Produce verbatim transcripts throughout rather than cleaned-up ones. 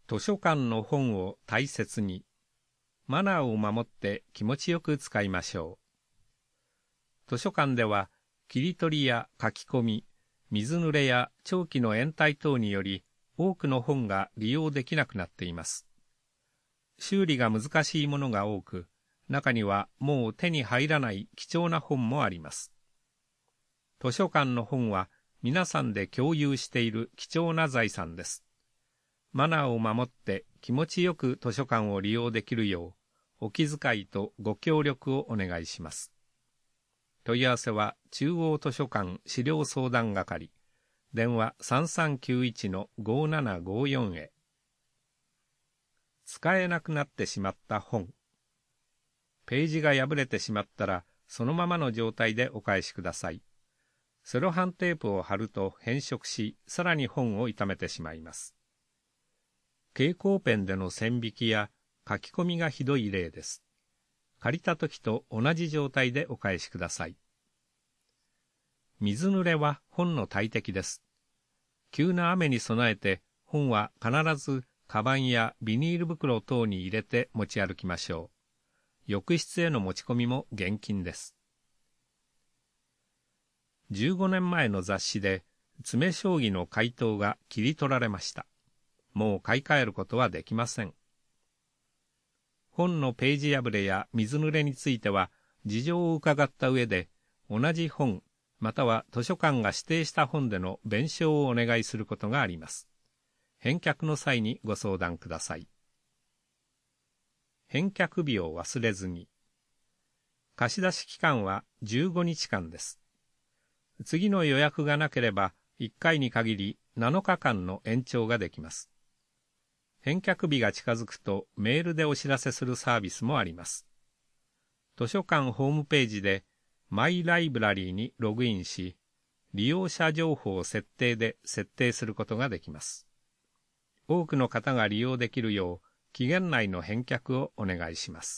図書館の本を大切に、マナーを守って気持ちよく使いましょう。図書館では、切り取りや書き込み、水濡れや長期の延滞等により、多くの本が利用できなくなっています。修理が難しいものが多く、中にはもう手に入らない貴重な本もあります。図書館の本は皆さんで共有している貴重な財産です。マナーを守って気持ちよく図書館を利用できるよう、お気遣いとご協力をお願いします。問い合わせは中央図書館資料相談係、電話 さんさんきゅういちのごななごよん へ。使えなくなってしまった本。ページが破れてしまったら、そのままの状態でお返しください。セロハンテープを貼ると変色し、さらに本を傷めてしまいます。蛍光ペンでの線引きや書き込みがひどい例です。借りた時と同じ状態でお返しください。水濡れは本の大敵です。急な雨に備えて、本は必ずカバンやビニール袋等に入れて持ち歩きましょう。浴室への持ち込みも厳禁です。じゅうごねんまえの雑誌で、詰将棋の回答が切り取られました。もう買い替えることはできません。本のページ破れや水濡れについては、事情を伺った上で、同じ本、または図書館が指定した本での弁償をお願いすることがあります。返却の際にご相談ください。返却日を忘れずに。貸し出し期間はじゅうごにちかんです。次の予約がなければいっかいに限りなのかかんの延長ができます。返却日が近づくとメールでお知らせするサービスもあります。図書館ホームページでマイライブラリーにログインし、利用者情報設定で設定することができます。多くの方が利用できるよう、期限内の返却をお願いします。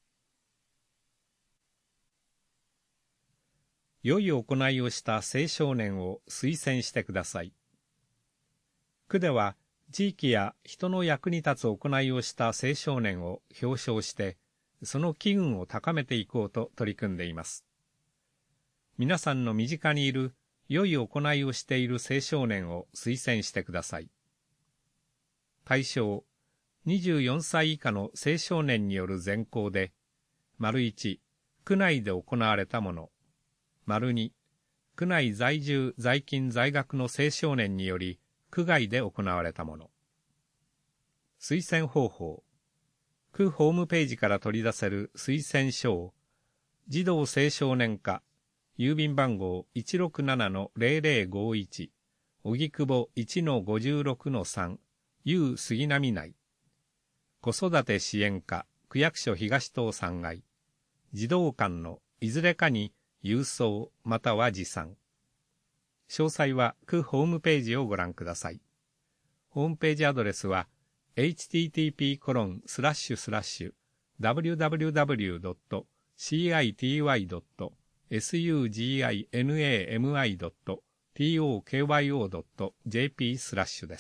良い行いをした青少年を推薦してください。区では、地域や人の役に立つ行いをした青少年を表彰して、その機運を高めていこうと取り組んでいます。皆さんの身近にいる良い行いをしている青少年を推薦してください。対象、にじゅうよんさい以下の青少年による善行で、丸いち、区内で行われたもの、丸に、区内在住在勤在学の青少年により、区外で行われたもの。推薦方法、区ホームページから取り出せる推薦書を、児童青少年課、郵便番号 いちろくななのゼロゼロごいち、荻窪 いちのごじゅうろくのさん、U 杉並内。子育て支援課、区役所東棟さんがい。児童館のいずれかに郵送または持参。詳細は区ホームページをご覧ください。ホームページアドレスは エイチティーティーピーコロンスラッシュスラッシュダブリューダブリューダブリュードットシーアイティーワイドットエスユージーアイエヌエーエムアイドットトーケーワイオードットジェーピー スラッシュです。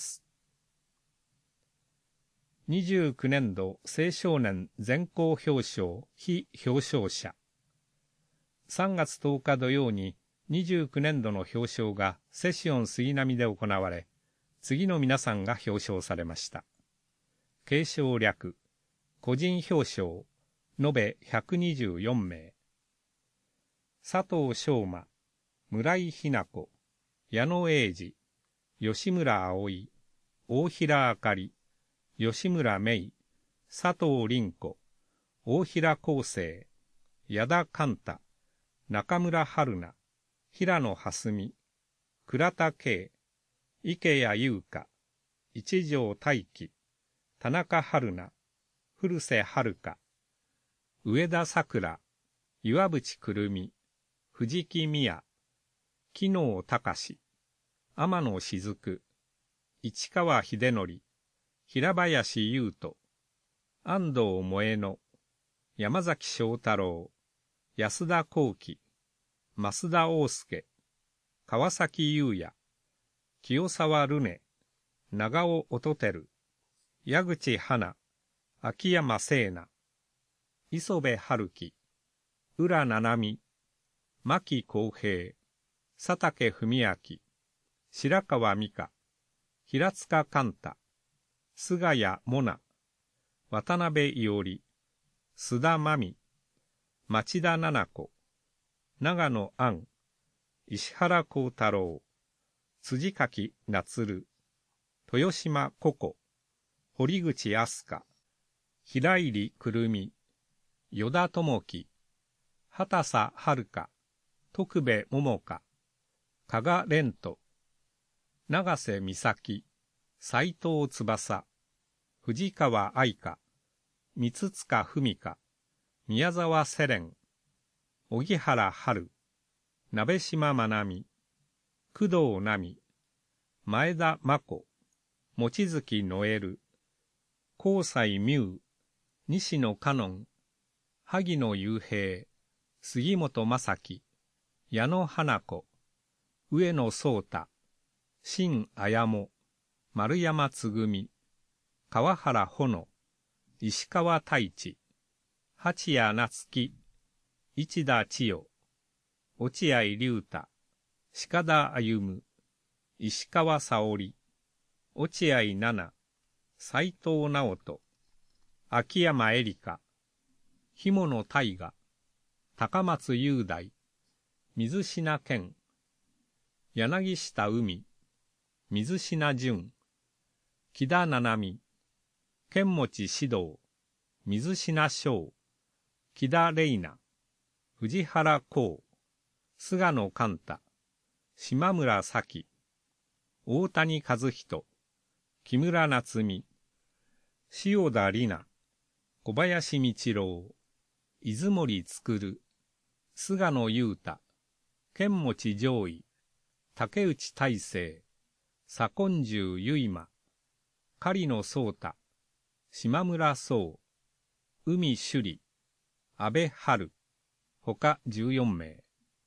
にじゅうきゅうねんど青少年全校表彰非表彰者。さんがつとおか土曜ににじゅうきゅうねんどの表彰がセシオン杉並で行われ、次の皆さんが表彰されました。継承略、個人表彰、延べひゃくにじゅうよんめい。佐藤翔馬、村井日奈子、矢野英二、吉村葵、大平あかり、吉村芽衣、佐藤凛子、大平康生、矢田寛太、中村春菜、平野蓮美、倉田圭、池谷優香、一条大輝、田中春菜、古瀬遥香、上田さくら、岩渕くるみ、藤木美也、木能隆、天野雫、市川秀則、平林優斗、安藤萌乃、山崎翔太郎、安田幸喜、増田大介、川崎優也、清沢ルネ、長尾音照、 矢口花、秋山聖奈、磯部春樹、浦七海、牧公平、佐竹文明、白川美香、平塚寛太、菅谷モナ、渡辺伊織、須田真美、町田奈々子、長野杏、石原幸太郎、辻垣夏豊島ココ、堀口飛鳥、平入くるみ、依田智樹、畑佐遥、徳部桃香、加賀蓮斗、長瀬美咲、斎藤翼、藤川愛香、三塚文香、宮沢セレン、荻原春、鍋島まなみ、工藤奈美、前田真子、望月ノエル、高西美羽、西野香音、萩野雄平、杉本正樹、矢野花子、上野壮太、新綾も、丸山つぐみ、川原ほの、石川太一、八谷夏樹、市田千代、落合龍太、鹿田歩、石川沙織、落合奈々、斉藤直人、秋山エリカ、日物大河、高松雄大、水品健、柳下海、水品淳、木田七海、剣持指導、水品翔、木田玲奈、藤原光、菅野寛太、島村咲、大谷和人、木村夏美、塩田里奈、小林道郎、出森創、菅野雄太、剣持上位、竹内大成、左近十結馬、狩野壮太、島村壮、海朱里、安倍春、ほかじゅうよんめい。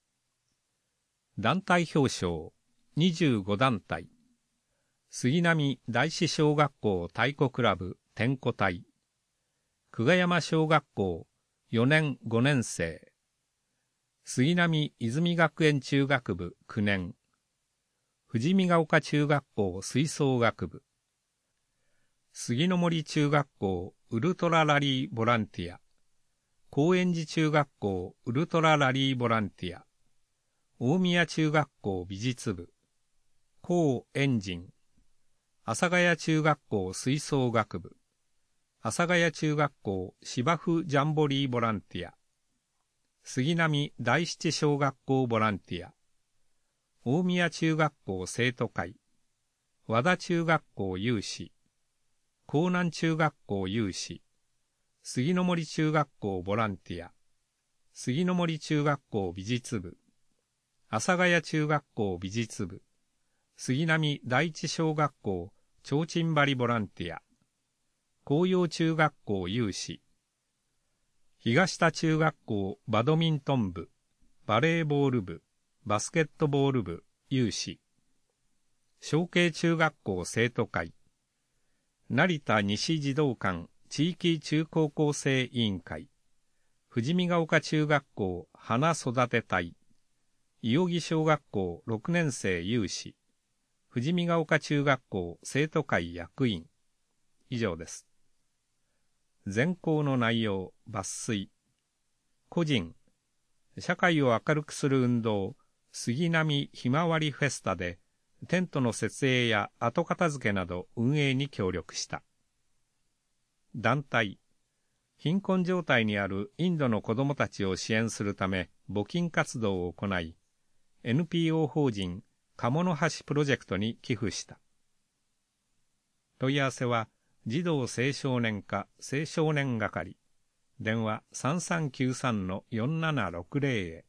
団体表彰にじゅうごだんたい、杉並大師小学校太鼓クラブ天鼓隊、久我山小学校よねんごねんせい、杉並泉学園中学部きゅうねん、富士見ヶ丘中学校吹奏楽部、杉の森中学校ウルトララリーボランティア、高円寺中学校ウルトララリーボランティア、大宮中学校美術部、高エンジン、阿佐ヶ谷中学校吹奏楽部、阿佐ヶ谷中学校芝生ジャンボリーボランティア、杉並第七小学校ボランティア、大宮中学校生徒会、和田中学校有志、江南中学校有志、杉の森中学校ボランティア、杉の森中学校美術部、阿佐ヶ谷中学校美術部、杉並第一小学校提灯張りボランティア、紅葉中学校有志、東田中学校バドミントン部、バレーボール部、バスケットボール部有志、小慶中学校生徒会、成田西児童館地域中高校生委員会、富士見ヶ丘中学校花育て隊、伊予木小学校ろくねんせい有志、富士見ヶ丘中学校生徒会役員。以上です。全校の内容抜粋。個人、社会を明るくする運動、杉並ひまわりフェスタで、テントの設営や後片付けなど運営に協力した。団体、貧困状態にあるインドの子どもたちを支援するため募金活動を行い、エヌピーオー 法人鴨の橋プロジェクトに寄付した。問い合わせは児童青少年課青少年係、電話 さんさんきゅうさんのよんななろくぜろ へ。